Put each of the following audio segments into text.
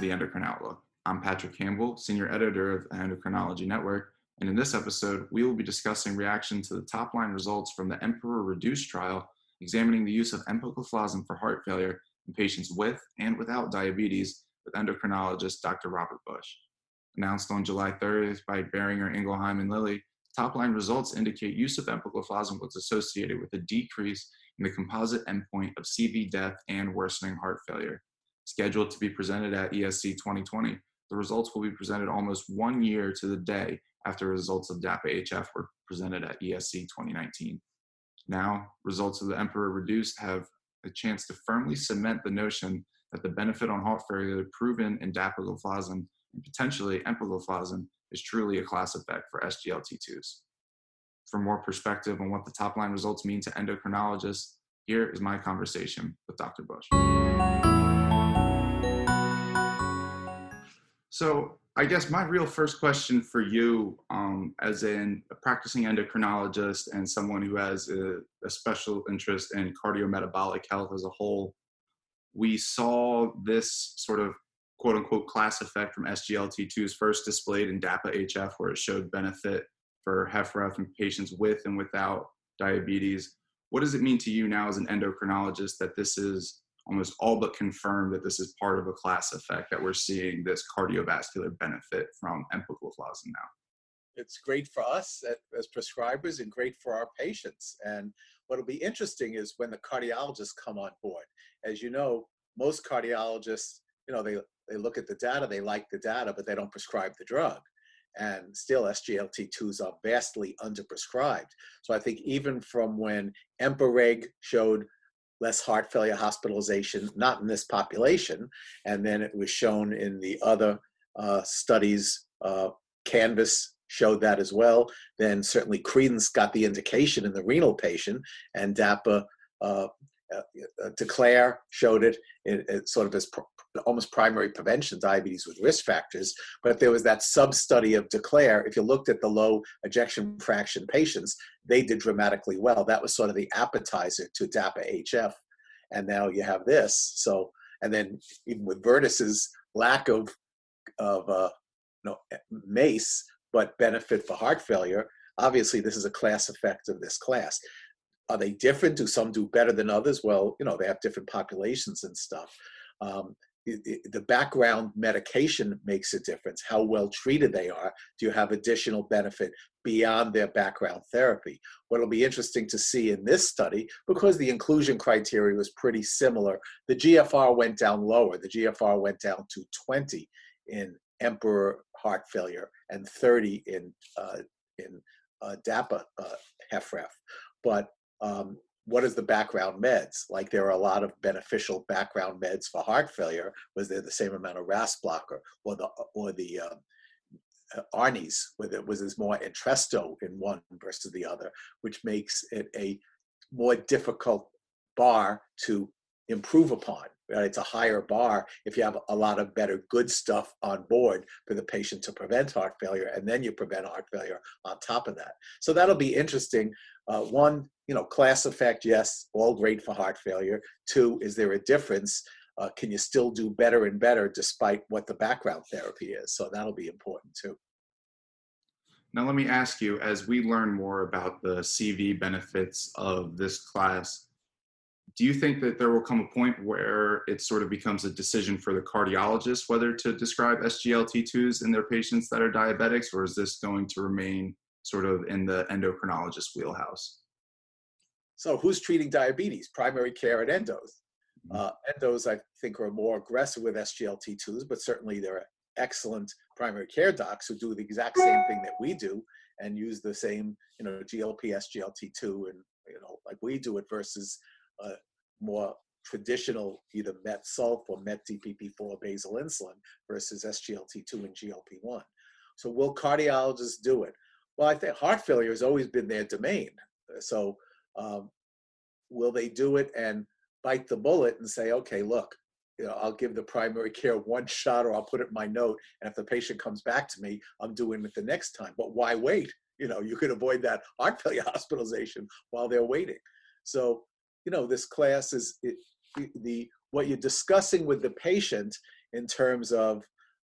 the Endocrine Outlook. I'm Patrick Campbell, Senior Editor of the Endocrinology Network, and in this episode, we will be discussing reaction to the top-line results from the Emperor Reduce trial, examining the use of empagliflozin for heart failure in patients with and without diabetes with endocrinologist Dr. Robert Bush. Announced on July 30th by Boehringer Ingelheim and Lilly, top-line results indicate use of empagliflozin was associated with a decrease in the composite endpoint of CV death and worsening heart failure. Scheduled to be presented at ESC 2020, the results will be presented almost 1 year to the day after results of DAPA-HF were presented at ESC 2019. Now, results of the Emperor Reduced have a chance to firmly cement the notion that the benefit on heart failure proven in dapagliflozin and potentially empagliflozin is truly a class effect for SGLT2s. For more perspective on what the top-line results mean to endocrinologists, here is my conversation with Dr. Bush. So I guess my real first question for you, as a practicing endocrinologist and someone who has a special interest in cardiometabolic health as a whole, we saw this sort of quote unquote class effect from SGLT2s first displayed in DAPA-HF, where it showed benefit for HFrEF in patients with and without diabetes. What does it mean to you now as an endocrinologist that this is almost all but confirmed that this is part of a class effect, that we're seeing this cardiovascular benefit from empagliflozin now? It's great for us as prescribers and great for our patients. And what'll be interesting is when the cardiologists come on board. As you know, most cardiologists, they look at the data, they like the data, but they don't prescribe the drug. And still SGLT2s are vastly underprescribed. So I think even from when EMPA-REG showed less heart failure hospitalization, not in this population, and then it was shown in the other studies, Canvas showed that as well, then certainly Credence got the indication in the renal patient, and DAPA Declare showed it sort of as almost primary prevention, diabetes with risk factors. But there was that sub-study of Declare. If you looked at the low ejection fraction patients, they did dramatically well. That was sort of the appetizer to DAPA-HF. And now you have this. So, and then even with Vertus's lack of MACE, but benefit for heart failure, obviously this is a class effect of this class. Are they different? Do some do better than others? Well, they have different populations and stuff. The background medication makes a difference. How well treated they are. Do you have additional benefit beyond their background therapy? What'll be interesting to see in this study, because the inclusion criteria was pretty similar, the GFR went down lower. The GFR went down to 20 in Emperor heart failure and 30 in DAPA HFrEF. But what is the background meds? Like, there are a lot of beneficial background meds for heart failure. Was there the same amount of RAS blocker, or the ARNIs, where there's more Entresto in one versus the other, which makes it a more difficult bar to improve upon. Right? It's a higher bar if you have a lot of better good stuff on board for the patient to prevent heart failure, and then you prevent heart failure on top of that. So that'll be interesting. One, class effect, yes, all great for heart failure. Two, is there a difference? Can you still do better and better despite what the background therapy is? So that'll be important too. Now let me ask you, as we learn more about the CV benefits of this class, do you think that there will come a point where it sort of becomes a decision for the cardiologist whether to describe SGLT2s in their patients that are diabetics, or is this going to remain sort of in the endocrinologist wheelhouse? So who's treating diabetes? Primary care and endos. Endos, I think, are more aggressive with SGLT2s, but certainly there are excellent primary care docs who do the exact same thing that we do and use the same, GLP, SGLT2, and, like we do it, versus more traditional either MET-sulf or MET-DPP4 basal insulin versus SGLT2 and GLP-1. So will cardiologists do it? Well, I think heart failure has always been their domain. So will they do it and bite the bullet and say, okay, look, I'll give the primary care one shot, or I'll put it in my note, and if the patient comes back to me, I'm doing it the next time. But why wait? You could avoid that heart failure hospitalization while they're waiting. So, this class is what you're discussing with the patient in terms of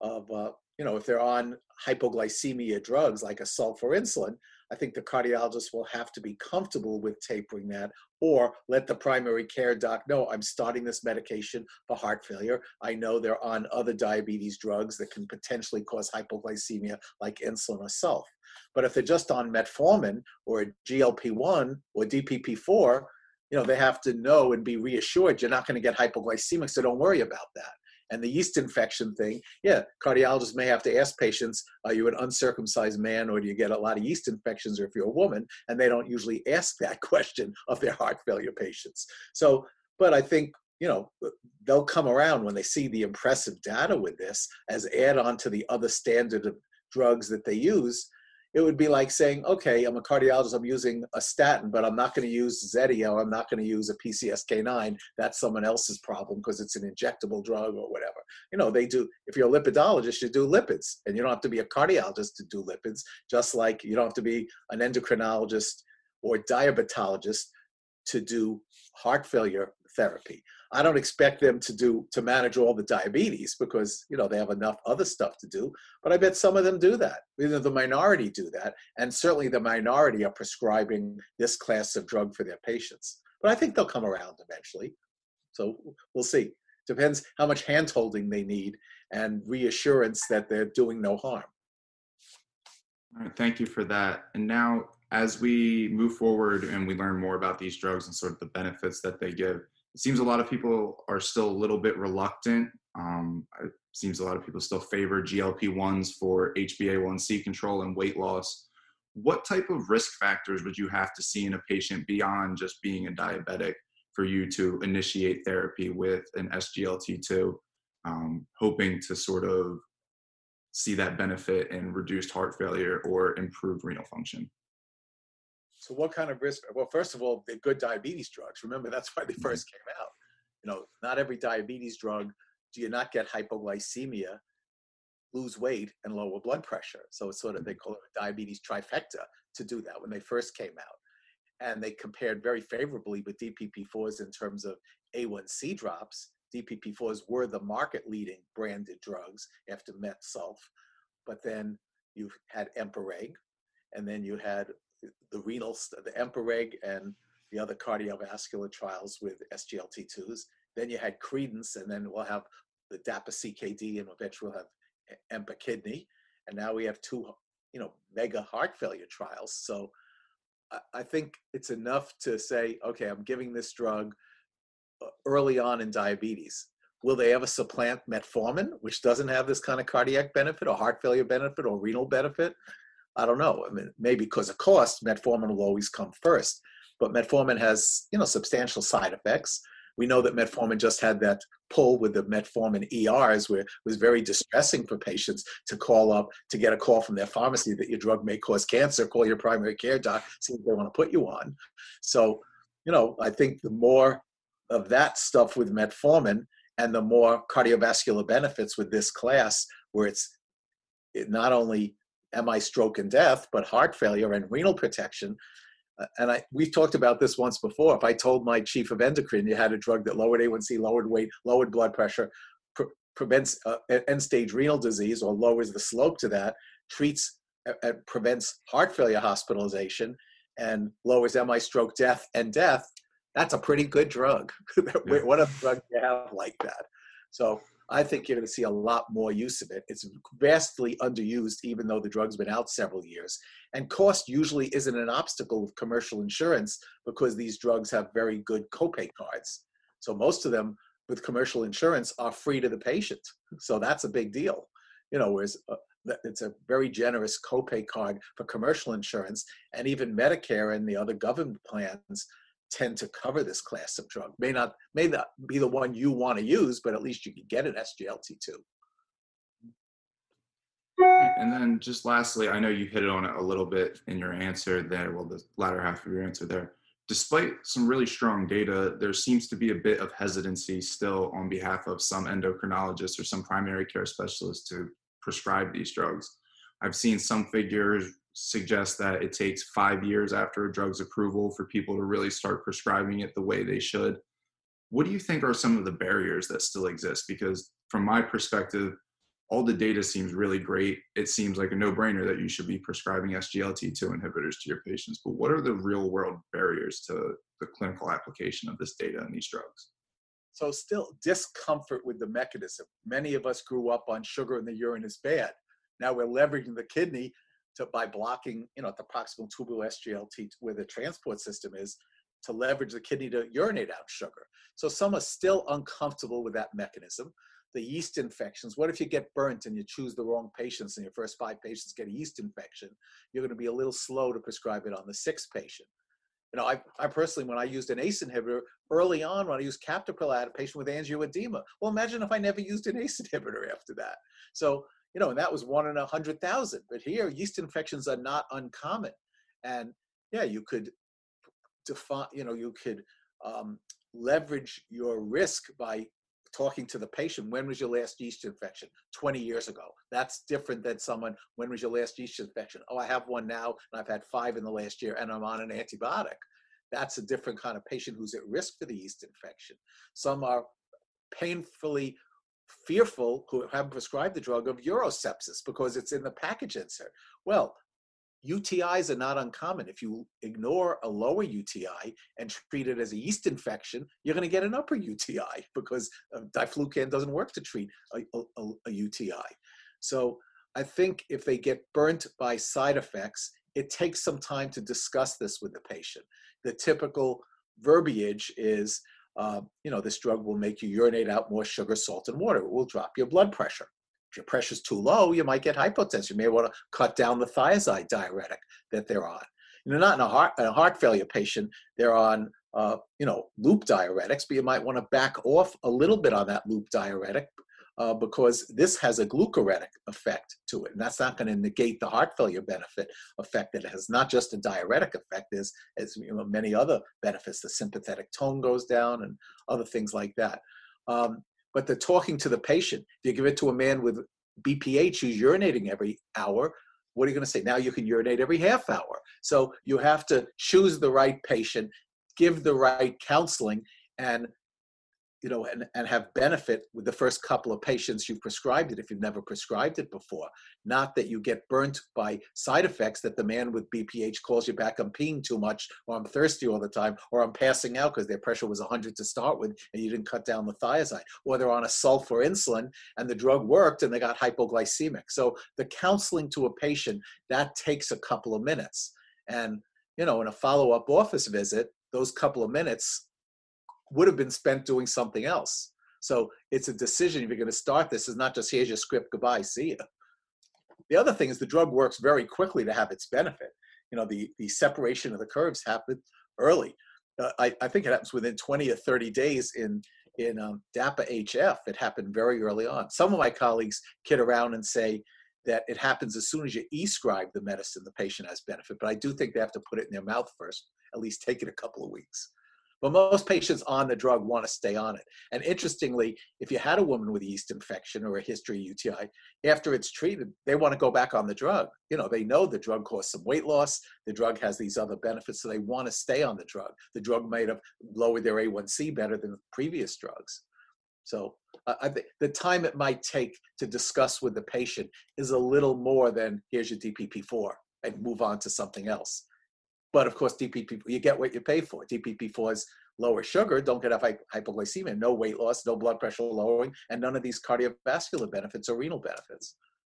if they're on hypoglycemia drugs like a sulfa insulin, I think the cardiologist will have to be comfortable with tapering that, or let the primary care doc know, I'm starting this medication for heart failure. I know they're on other diabetes drugs that can potentially cause hypoglycemia like insulin or sulf. But if they're just on metformin or GLP-1 or DPP-4, they have to know and be reassured you're not going to get hypoglycemic, so don't worry about that. And the yeast infection thing, cardiologists may have to ask patients, are you an uncircumcised man, or do you get a lot of yeast infections, or if you're a woman? And they don't usually ask that question of their heart failure patients. So, but I think, they'll come around when they see the impressive data with this as add on to the other standard of drugs that they use. It would be like saying, okay, I'm a cardiologist, I'm using a statin, but I'm not going to use Zetia, or I'm not going to use a PCSK9. That's someone else's problem because it's an injectable drug or whatever. They do, if you're a lipidologist, you do lipids, and you don't have to be a cardiologist to do lipids, just like you don't have to be an endocrinologist or diabetologist to do heart failure therapy. I don't expect them to manage all the diabetes because, they have enough other stuff to do, but I bet some of them do that. The minority do that, and certainly the minority are prescribing this class of drug for their patients. But I think they'll come around eventually. So we'll see. Depends how much hand-holding they need and reassurance that they're doing no harm. All right, thank you for that. And now, as we move forward and we learn more about these drugs and sort of the benefits that they give, it seems a lot of people are still a little bit reluctant. It seems a lot of people still favor GLP-1s for HbA1c control and weight loss. What type of risk factors would you have to see in a patient beyond just being a diabetic for you to initiate therapy with an SGLT2, hoping to sort of see that benefit in reduced heart failure or improved renal function? So what kind of risk? Well, first of all, they're good diabetes drugs. Remember, that's why they first came out. Not every diabetes drug do you not get hypoglycemia, lose weight, and lower blood pressure. So it's sort of, they call it a diabetes trifecta to do that when they first came out. And they compared very favorably with DPP-4s in terms of A1C drops. DPP-4s were the market leading branded drugs after Met-Sulf. But then you had Empareg, and then you had the Empareg and the other cardiovascular trials with SGLT2s. Then you had Credence, and then we'll have the DAPA-CKD, and eventually we'll have Empakidney. And now we have two, mega heart failure trials. So I think it's enough to say, okay, I'm giving this drug early on in diabetes. Will they ever supplant metformin, which doesn't have this kind of cardiac benefit or heart failure benefit or renal benefit? I don't know. I mean, maybe because of cost, metformin will always come first. But metformin has, substantial side effects. We know that metformin just had that pull with the metformin ERs, where it was very distressing for patients to call up, to get a call from their pharmacy that your drug may cause cancer. Call your primary care doc, see if they want to put you on. So, I think the more of that stuff with metformin and the more cardiovascular benefits with this class, where it not only MI, stroke, and death, but heart failure and renal protection. And we've talked about this once before. If I told my chief of endocrine you had a drug that lowered A1C, lowered weight, lowered blood pressure, prevents end-stage renal disease or lowers the slope to that, treats and prevents heart failure hospitalization, and lowers MI, stroke, death, and death, that's a pretty good drug. What other drug do you have like that? So I think you're going to see a lot more use of it. It's vastly underused, even though the drug's been out several years. And cost usually isn't an obstacle with commercial insurance because these drugs have very good copay cards. So most of them with commercial insurance are free to the patient. So that's a big deal. Whereas it's a very generous copay card for commercial insurance, and even Medicare and the other government plans tend to cover this class of drug. May not be the one you want to use, but at least you can get an SGLT2. And then just lastly, I know you hit on it a little bit in your answer there, well, the latter half of your answer there. Despite some really strong data, there seems to be a bit of hesitancy still on behalf of some endocrinologists or some primary care specialists to prescribe these drugs. I've seen some figures suggest that it takes 5 years after a drug's approval for people to really start prescribing it the way they should. What do you think are some of the barriers that still exist? Because from my perspective, all the data seems really great. It seems like a no-brainer that you should be prescribing SGLT2 inhibitors to your patients. But what are the real-world barriers to the clinical application of this data and these drugs? So still discomfort with the mechanism. Many of us grew up on sugar in the urine is bad. Now we're leveraging the kidney by blocking, at the proximal tubule SGLT, where the transport system is, to leverage the kidney to urinate out sugar. So some are still uncomfortable with that mechanism. The yeast infections, what if you get burnt and you choose the wrong patients and your first 5 patients get a yeast infection? You're going to be a little slow to prescribe it on the 6th patient. I personally, when I used an ACE inhibitor, early on when I used Captopril, I had a patient with angioedema. Well, imagine if I never used an ACE inhibitor after that. So, and that was 1 in 100,000. But here, yeast infections are not uncommon. And yeah, you could define, you could leverage your risk by talking to the patient. When was your last yeast infection? 20 years ago. That's different than someone, when was your last yeast infection? Oh, I have one now, and I've had 5 in the last year, and I'm on an antibiotic. That's a different kind of patient who's at risk for the yeast infection. Some are painfully fearful, who haven't prescribed the drug, of urosepsis because it's in the package insert. Well, UTIs are not uncommon. If you ignore a lower UTI and treat it as a yeast infection, you're going to get an upper UTI because diflucan doesn't work to treat a UTI. So I think if they get burnt by side effects, it takes some time to discuss this with the patient. The typical verbiage is, this drug will make you urinate out more sugar, salt, and water. It will drop your blood pressure. If your pressure's too low, you might get hypotension. You may want to cut down the thiazide diuretic that they're on. Not in a heart failure patient, they're on, loop diuretics, but you might want to back off a little bit on that loop diuretic because this has a glucoretic effect to it. And that's not going to negate the heart failure benefit effect that it has. Not just a diuretic effect, there's many other benefits. The sympathetic tone goes down and other things like that. But the talking to the patient, if you give it to a man with BPH who's urinating every hour, what are you going to say? Now you can urinate every half hour. So you have to choose the right patient, give the right counseling, and have benefit with the first couple of patients you've prescribed it if you've never prescribed it before. Not that you get burnt by side effects that the man with BPH calls you back, I'm peeing too much, or I'm thirsty all the time, or I'm passing out because their pressure was 100 to start with and you didn't cut down the thiazide. Or they're on a sulfur insulin and the drug worked and they got hypoglycemic. So the counseling to a patient, that takes a couple of minutes. And, in a follow-up office visit, those couple of minutes would have been spent doing something else. So it's a decision. If you're going to start this, is not just here's your script, goodbye, see you. The other thing is the drug works very quickly to have its benefit. The separation of the curves happens early. I think it happens within 20 or 30 days in DAPA-HF. It happened very early on. Some of my colleagues kid around and say that it happens as soon as you e-scribe the medicine, the patient has benefit. But I do think they have to put it in their mouth first, at least take it a couple of weeks. But most patients on the drug want to stay on it. And interestingly, if you had a woman with a yeast infection or a history of UTI, after it's treated, they want to go back on the drug. They know the drug caused some weight loss. The drug has these other benefits, so they want to stay on the drug. The drug might have lowered their A1C better than previous drugs. So I think the time it might take to discuss with the patient is a little more than here's your DPP-4 and move on to something else. But of course, DPP, you get what you pay for. DPP-4 is lower sugar, don't get hypoglycemia, no weight loss, no blood pressure lowering, and none of these cardiovascular benefits or renal benefits.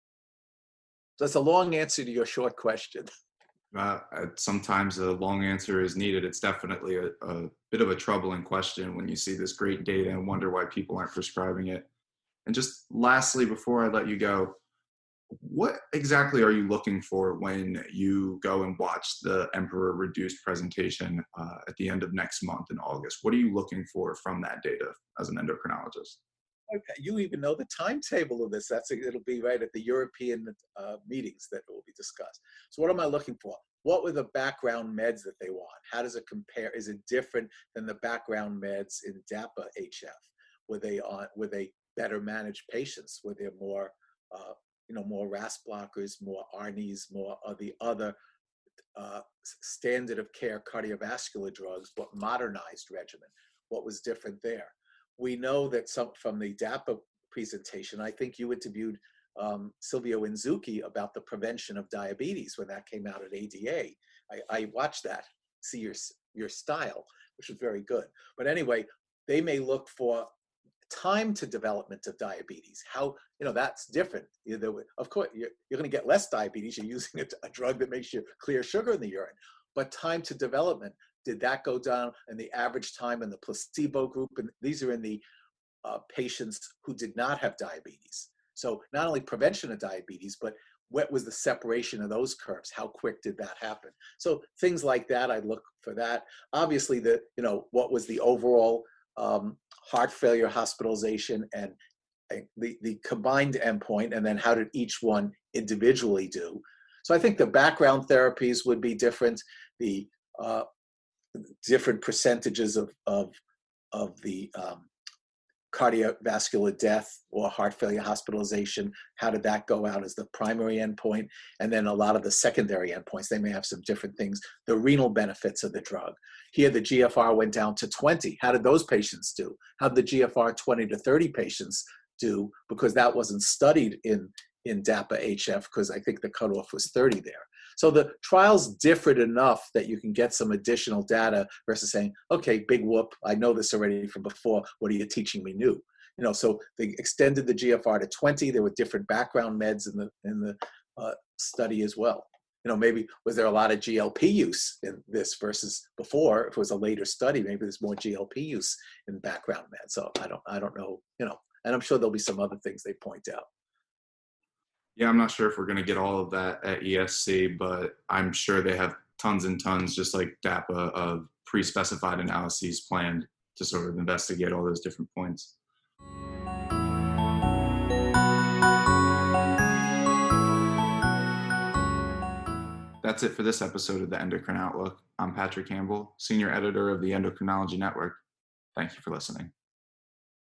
So that's a long answer to your short question. Sometimes a long answer is needed. It's definitely a bit of a troubling question when you see this great data and wonder why people aren't prescribing it. And just lastly, before I let you go, what exactly are you looking for when you go and watch the Emperor Reduced presentation at the end of next month in August? What are you looking for from that data as an endocrinologist? Okay, you even know the timetable of this. It'll be right at the European meetings that will be discussed. So what am I looking for? What were the background meds that they want? How does it compare? Is it different than the background meds in DAPA-HF? Were they better managed patients? Were there more more RAS blockers, more ARNIs, more of the other standard of care cardiovascular drugs, what modernized regimen? What was different there? We know that from the DAPA presentation. I think you interviewed Silvio Inzucchi about the prevention of diabetes when that came out at ADA. I watched that, see your style, which was very good. But anyway, they may look for time to development of diabetes. How, that's different. Of course, you're going to get less diabetes. You're using a drug that makes you clear sugar in the urine. But time to development, did that go down in the average time in the placebo group? And these are in the patients who did not have diabetes. So not only prevention of diabetes, but what was the separation of those curves? How quick did that happen? So things like that, I look for that. Obviously, what was the overall heart failure hospitalization and the combined endpoint, and then how did each one individually do? So I think the background therapies would be different. The different percentages of the cardiovascular death or heart failure hospitalization, how did that go out as the primary endpoint? And then a lot of the secondary endpoints, they may have some different things. The renal benefits of the drug. Here, the GFR went down to 20. How did those patients do? How did the GFR 20 to 30 patients do? Because that wasn't studied in DAPA-HF, because I think the cutoff was 30 there. So the trials differed enough that you can get some additional data versus saying, okay, big whoop, I know this already from before, what are you teaching me new? So they extended the GFR to 20. There were different background meds in the study as well. Maybe was there a lot of GLP use in this versus before? If it was a later study, maybe there's more GLP use in background meds. So I don't know, and I'm sure there'll be some other things they point out. Yeah, I'm not sure if we're going to get all of that at ESC, but I'm sure they have tons and tons, just like DAPA, of pre-specified analyses planned to sort of investigate all those different points. That's it for this episode of the Endocrine Outlook. I'm Patrick Campbell, Senior Editor of the Endocrinology Network. Thank you for listening.